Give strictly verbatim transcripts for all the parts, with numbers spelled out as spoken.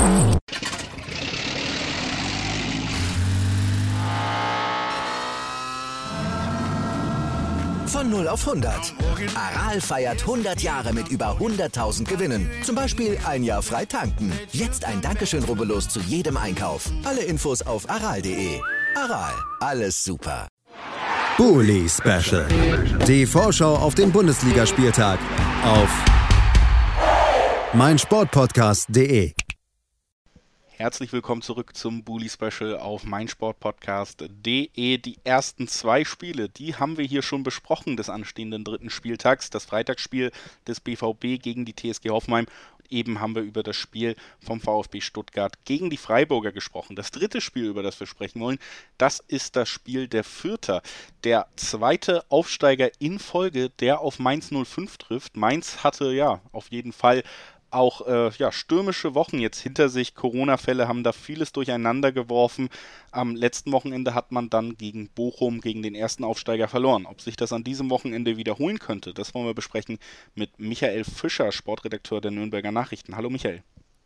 Von null auf hundert. Aral feiert hundert Jahre mit über hunderttausend Gewinnen. Zum Beispiel ein Jahr frei tanken. Jetzt ein Dankeschön, rubbellos zu jedem Einkauf. Alle Infos auf aral punkt de. Aral, alles super. Bully Special. Die Vorschau auf den Bundesligaspieltag auf meinsportpodcast punkt de. Herzlich willkommen zurück zum Bully Special auf meinsportpodcast punkt de. Die ersten zwei Spiele, die haben wir hier schon besprochen des anstehenden dritten Spieltags. Das Freitagsspiel des B V B gegen die T S G Hoffenheim. Eben haben wir über das Spiel vom VfB Stuttgart gegen die Freiburger gesprochen. Das dritte Spiel, über das wir sprechen wollen, das ist das Spiel der Fürther. Der zweite Aufsteiger in Folge, der auf Mainz null fünf trifft. Mainz hatte ja auf jeden Fall auch äh, ja, stürmische Wochen jetzt hinter sich. Corona-Fälle haben da vieles durcheinander geworfen. Am letzten Wochenende hat man dann gegen Bochum, gegen den ersten Aufsteiger verloren. Ob sich das an diesem Wochenende wiederholen könnte, das wollen wir besprechen mit Michael Fischer, Sportredakteur der Nürnberger Nachrichten. Hallo Michael.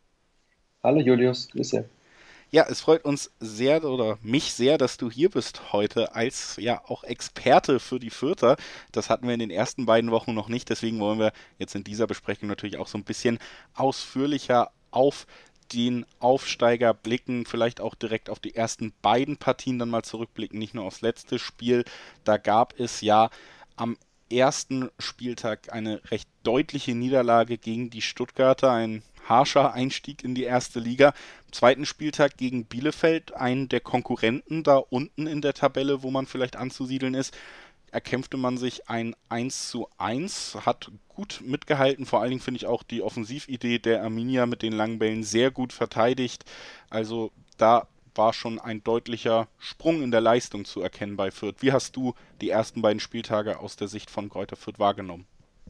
Hallo Julius, Grüße. Ja, es freut uns sehr oder mich sehr, dass du hier bist heute als ja auch Experte für die Fürther. Das hatten wir in den ersten beiden Wochen noch nicht, deswegen wollen wir jetzt in dieser Besprechung natürlich auch so ein bisschen ausführlicher auf den Aufsteiger blicken, vielleicht auch direkt auf die ersten beiden Partien dann mal zurückblicken, nicht nur aufs letzte Spiel. Da gab es ja am ersten Spieltag eine recht deutliche Niederlage gegen die Stuttgarter, ein harscher Einstieg in die erste Liga. Am zweiten Spieltag gegen Bielefeld, einen der Konkurrenten da unten in der Tabelle, wo man vielleicht anzusiedeln ist, erkämpfte man sich ein eins zu eins, hat gut mitgehalten, vor allen Dingen finde ich auch die Offensividee der Arminia mit den langen Bällen sehr gut verteidigt, also da war schon ein deutlicher Sprung in der Leistung zu erkennen bei Fürth. Wie hast du die ersten beiden Spieltage aus der Sicht von Greuther Fürth wahrgenommen?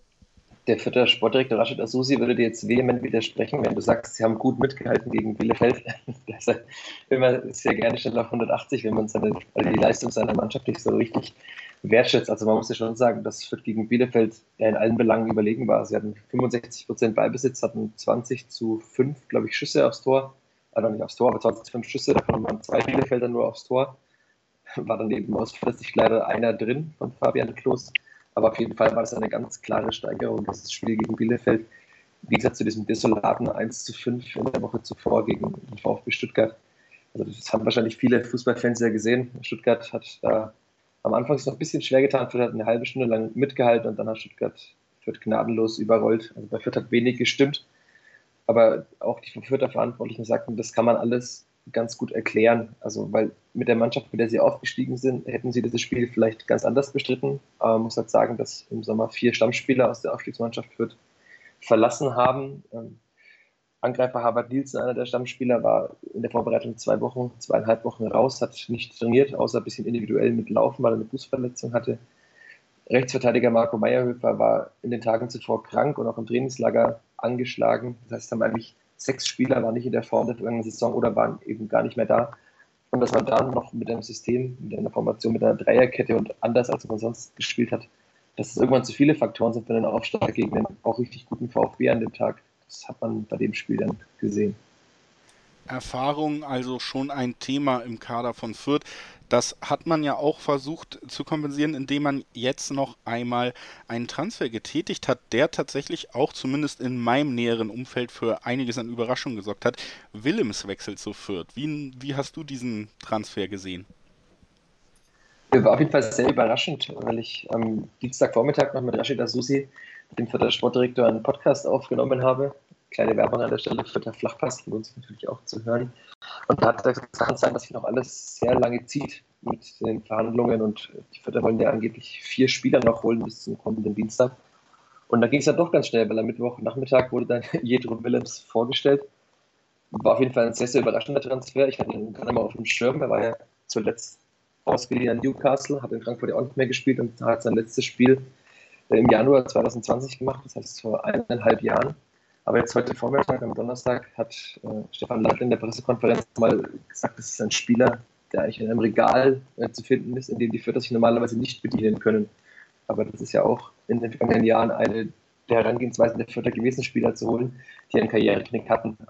Der Fürther Sportdirektor Rashid Asusi würde dir jetzt vehement widersprechen, wenn du sagst, sie haben gut mitgehalten gegen Bielefeld. Der ist immer sehr gerne schnell auf hundertachtzig, wenn man seine, also die Leistung seiner Mannschaft nicht so richtig wertschätzt. Also man muss ja schon sagen, dass Fürth gegen Bielefeld ja in allen Belangen überlegen war. Sie hatten fünfundsechzig Prozent Ballbesitz, hatten zwanzig zu fünf, glaube ich, Schüsse aufs Tor. Also nicht aufs Tor, aber zwanzig zu fünf Schüsse, davon waren zwei Bielefelder nur aufs Tor. War dann eben aus Pfirsich leider einer drin von Fabian Klos. Aber auf jeden Fall war das eine ganz klare Steigerung, das Spiel gegen Bielefeld. Wie gesagt, zu diesem desolaten eins zu fünf in der Woche zuvor gegen den VfB Stuttgart. Also das haben wahrscheinlich viele Fußballfans ja gesehen. Stuttgart hat da am Anfang noch ein bisschen schwer getan. Fürth hat eine halbe Stunde lang mitgehalten und dann hat Stuttgart Fürth gnadenlos überrollt. Also bei Fürth hat wenig gestimmt. Aber auch die Fürther Verantwortlichen sagten, das kann man alles ganz gut erklären. Also, weil mit der Mannschaft, mit der sie aufgestiegen sind, hätten sie dieses Spiel vielleicht ganz anders bestritten. Aber man muss halt sagen, dass im Sommer vier Stammspieler aus der Aufstiegsmannschaft Fürth verlassen haben. Ähm, Angreifer Harvard Nielsen, einer der Stammspieler, war in der Vorbereitung zwei Wochen, zweieinhalb Wochen raus, hat nicht trainiert, außer ein bisschen individuell mit Laufen, weil er eine Fußverletzung hatte. Rechtsverteidiger Marco Meyerhöfer war in den Tagen zuvor krank und auch im Trainingslager angeschlagen. Das heißt, haben eigentlich sechs Spieler waren nicht in der Form der vergangenen Saison oder waren eben gar nicht mehr da. Und dass man dann noch mit einem System, mit einer Formation, mit einer Dreierkette und anders als man sonst gespielt hat, dass es irgendwann zu viele Faktoren sind für einen Aufsteiger gegen einen auch richtig guten VfB an dem Tag. Das hat man bei dem Spiel dann gesehen. Erfahrung also schon ein Thema im Kader von Fürth. Das hat man ja auch versucht zu kompensieren, indem man jetzt noch einmal einen Transfer getätigt hat, der tatsächlich auch zumindest in meinem näheren Umfeld für einiges an Überraschungen gesorgt hat. Willems wechselt zu Fürth. Wie, wie hast du diesen Transfer gesehen? War auf jeden Fall sehr überraschend, weil ich am Dienstagvormittag noch mit Rashid Asusi, dem Fürther Sportdirektor, einen Podcast aufgenommen habe. Kleine Werbung an der Stelle, Fürther Flachpass, lohnt sich natürlich auch zu hören. Und da hat er gesagt, es kann sein, dass sich noch alles sehr lange zieht mit den Verhandlungen und die Fürther wollen ja angeblich vier Spieler noch holen bis zum kommenden Dienstag. Und da ging es dann doch ganz schnell, weil am Mittwochnachmittag wurde dann Jedro Willems vorgestellt. War auf jeden Fall ein sehr, sehr überraschender Transfer. Ich hatte ihn gar nicht mal auf dem Schirm, er war ja zuletzt ausgeliehen an Newcastle, hat in Frankfurt ja auch nicht mehr gespielt und hat sein letztes Spiel im Januar zwanzig zwanzig gemacht, das heißt vor eineinhalb Jahren. Aber jetzt heute Vormittag, am Donnerstag, hat äh, Stefan Leitl in der Pressekonferenz mal gesagt, das ist ein Spieler, der eigentlich in einem Regal äh, zu finden ist, in dem die Fürther sich normalerweise nicht bedienen können. Aber das ist ja auch in den vergangenen Jahren eine der Herangehensweisen der Fürther gewesen, Spieler zu holen, die einen Karriereknick hatten. Also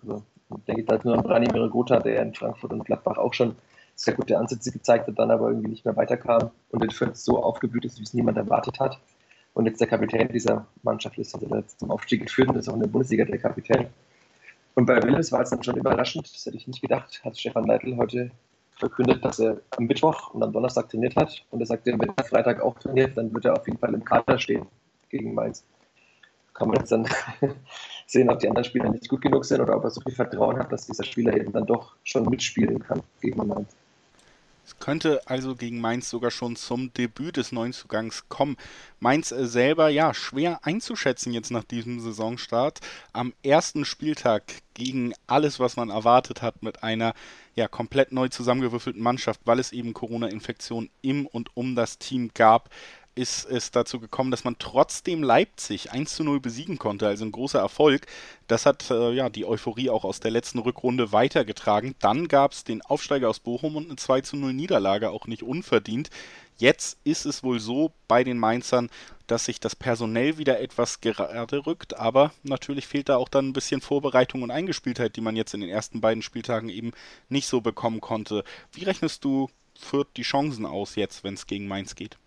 Ich denke da nur an Branimir Gotha, der in Frankfurt und Gladbach auch schon sehr gute Ansätze gezeigt hat, dann aber irgendwie nicht mehr weiterkam und in Fürth so aufgeblüht ist, wie es niemand erwartet hat. Und jetzt der Kapitän dieser Mannschaft ist, also der jetzt zum Aufstieg geführt und ist auch in der Bundesliga der Kapitän. Und bei Willems war es dann schon überraschend, das hätte ich nicht gedacht, hat Stefan Leitl heute verkündet, dass er am Mittwoch und am Donnerstag trainiert hat. Und er sagte, wenn er Freitag auch trainiert, dann wird er auf jeden Fall im Kader stehen gegen Mainz. Kann man jetzt dann sehen, ob die anderen Spieler nicht gut genug sind oder ob er so viel Vertrauen hat, dass dieser Spieler eben dann doch schon mitspielen kann gegen Mainz. Es könnte also gegen Mainz sogar schon zum Debüt des neuen Zugangs kommen. Mainz selber, ja, schwer einzuschätzen jetzt nach diesem Saisonstart. Am ersten Spieltag gegen alles, was man erwartet hat, mit einer ja komplett neu zusammengewürfelten Mannschaft, weil es eben Corona-Infektionen im und um das Team gab, ist es dazu gekommen, dass man trotzdem Leipzig eins zu null besiegen konnte, also ein großer Erfolg. Das hat äh, ja die Euphorie auch aus der letzten Rückrunde weitergetragen. Dann gab es den Aufsteiger aus Bochum und eine zwei zu null Niederlage, auch nicht unverdient. Jetzt ist es wohl so bei den Mainzern, dass sich das personell wieder etwas gerade rückt, aber natürlich fehlt da auch dann ein bisschen Vorbereitung und Eingespieltheit, die man jetzt in den ersten beiden Spieltagen eben nicht so bekommen konnte. Wie rechnest du Fürth die Chancen aus jetzt, wenn es gegen Mainz geht?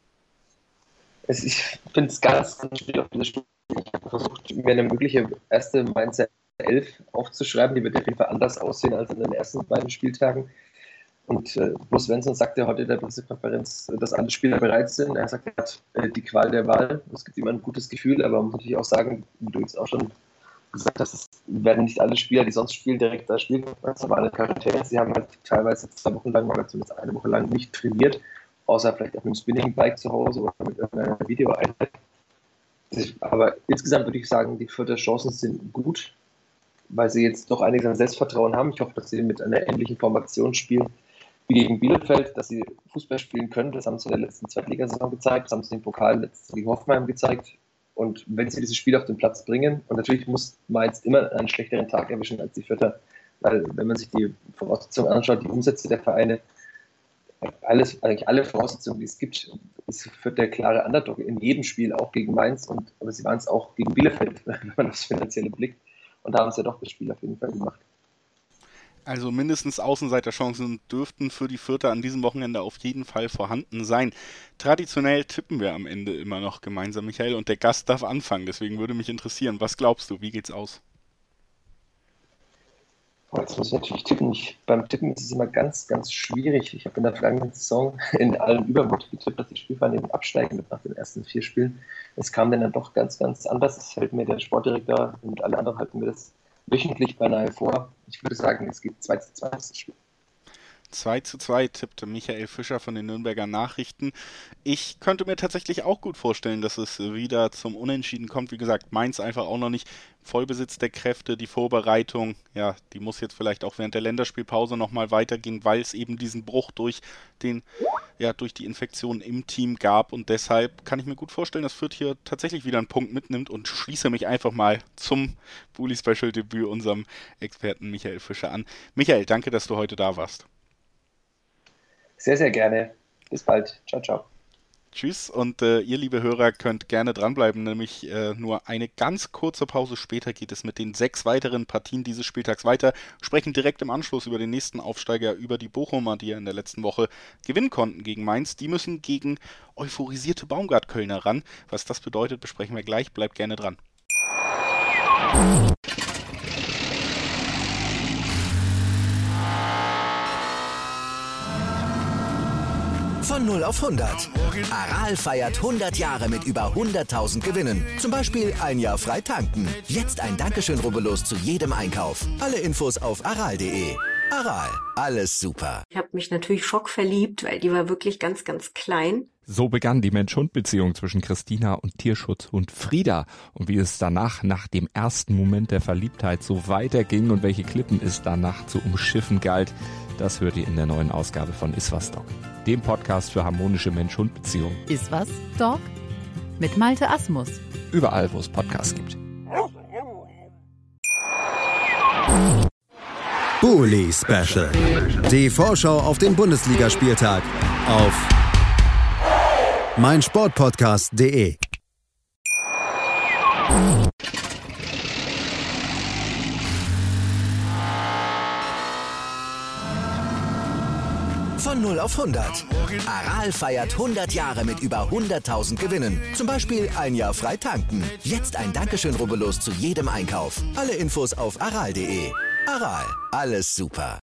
Es, ich finde es ganz, ganz schwierig auf dieses Spiel. Ich habe versucht, mir eine mögliche erste Mainzer elf aufzuschreiben. Die wird auf jeden Fall anders aussehen als in den ersten beiden Spieltagen. Und äh, Bo Svensson sagte heute in der Pressekonferenz, dass alle Spieler bereit sind. Er sagt, er hat äh, die Qual der Wahl. Es gibt immer ein gutes Gefühl, aber man muss natürlich auch sagen, wie du jetzt auch schon gesagt hast, es werden nicht alle Spieler, die sonst spielen, direkt da spielen. Das waren alle Charaktere. Sie haben halt teilweise zwei Wochen lang oder zumindest eine Woche lang nicht trainiert, außer vielleicht auf einem Spinning-Bike zu Hause oder mit irgendeiner Videoeinheit. Aber insgesamt würde ich sagen, die Fürther Chancen sind gut, weil sie jetzt doch einiges an Selbstvertrauen haben. Ich hoffe, dass sie mit einer ähnlichen Formation spielen wie gegen Bielefeld, dass sie Fußball spielen können. Das haben sie in der letzten Zweitligasaison gezeigt, das haben sie im Pokal letztes gegen Hoffenheim gezeigt. Und wenn sie dieses Spiel auf den Platz bringen, und natürlich muss Mainz immer einen schlechteren Tag erwischen als die Fürther, weil wenn man sich die Voraussetzungen anschaut, die Umsätze der Vereine, alles, eigentlich alle Voraussetzungen, die es gibt, ist für der klare Underdog in jedem Spiel, auch gegen Mainz, und, aber sie waren es auch gegen Bielefeld, wenn man das Finanzielle blickt, und da haben sie ja doch das Spiel auf jeden Fall gemacht. Also mindestens Außenseiterchancen dürften für die Fürther an diesem Wochenende auf jeden Fall vorhanden sein. Traditionell tippen wir am Ende immer noch gemeinsam, Michael, und der Gast darf anfangen, deswegen würde mich interessieren, was glaubst du, wie geht's aus? Jetzt muss ich natürlich tippen. Ich, beim Tippen ist es immer ganz, ganz schwierig. Ich habe in der vergangenen Saison in allen Übermut getippt, dass die Spielvereine eben absteigen nach den ersten vier Spielen. Es kam dann, dann doch ganz, ganz anders. Das hält mir der Sportdirektor und alle anderen halten mir das wöchentlich beinahe vor. Ich würde sagen, es geht zwei zu zwei das Spiel. zwei zu zwei tippte Michael Fischer von den Nürnberger Nachrichten. Ich könnte mir tatsächlich auch gut vorstellen, dass es wieder zum Unentschieden kommt. Wie gesagt, Mainz einfach auch noch nicht Vollbesitz der Kräfte. Die Vorbereitung, ja, die muss jetzt vielleicht auch während der Länderspielpause nochmal weitergehen, weil es eben diesen Bruch durch den, ja, durch die Infektion im Team gab. Und deshalb kann ich mir gut vorstellen, dass Fürth hier tatsächlich wieder einen Punkt mitnimmt, und schließe mich einfach mal zum Bully-Special-Debüt unserem Experten Michael Fischer an. Michael, danke, dass du heute da warst. Sehr, sehr gerne. Bis bald. Ciao, ciao. Tschüss, und äh, ihr, liebe Hörer, könnt gerne dranbleiben, nämlich äh, nur eine ganz kurze Pause später geht es mit den sechs weiteren Partien dieses Spieltags weiter. Sprechen direkt im Anschluss über den nächsten Aufsteiger, über die Bochumer, die ja in der letzten Woche gewinnen konnten gegen Mainz. Die müssen gegen euphorisierte Baumgart-Kölner ran. Was das bedeutet, besprechen wir gleich. Bleibt gerne dran. Von null auf hundert. Aral feiert hundert Jahre mit über hunderttausend Gewinnen. Zum Beispiel ein Jahr frei tanken. Jetzt ein Dankeschön, rubbellos zu jedem Einkauf. Alle Infos auf aral punkt de. Aral, alles super. Ich habe mich natürlich schockverliebt, weil die war wirklich ganz, ganz klein. So begann die Mensch-Hund-Beziehung zwischen Christina und Tierschutzhund Frieda. Und wie es danach, nach dem ersten Moment der Verliebtheit, so weiterging und welche Klippen es danach zu umschiffen galt, das hört ihr in der neuen Ausgabe von Iswas Dog, dem Podcast für harmonische Mensch-Hund-Beziehungen. Iswas Dog mit Malte Asmus. Überall, wo es Podcasts gibt. Bully Special. Die Vorschau auf den Bundesligaspieltag auf meinsportpodcast punkt de. Von null auf hundert. Aral feiert hundert Jahre mit über hunderttausend Gewinnen. Zum Beispiel ein Jahr frei tanken. Jetzt ein Dankeschön, rubbellos zu jedem Einkauf. Alle Infos auf aral punkt de. Aral, alles super.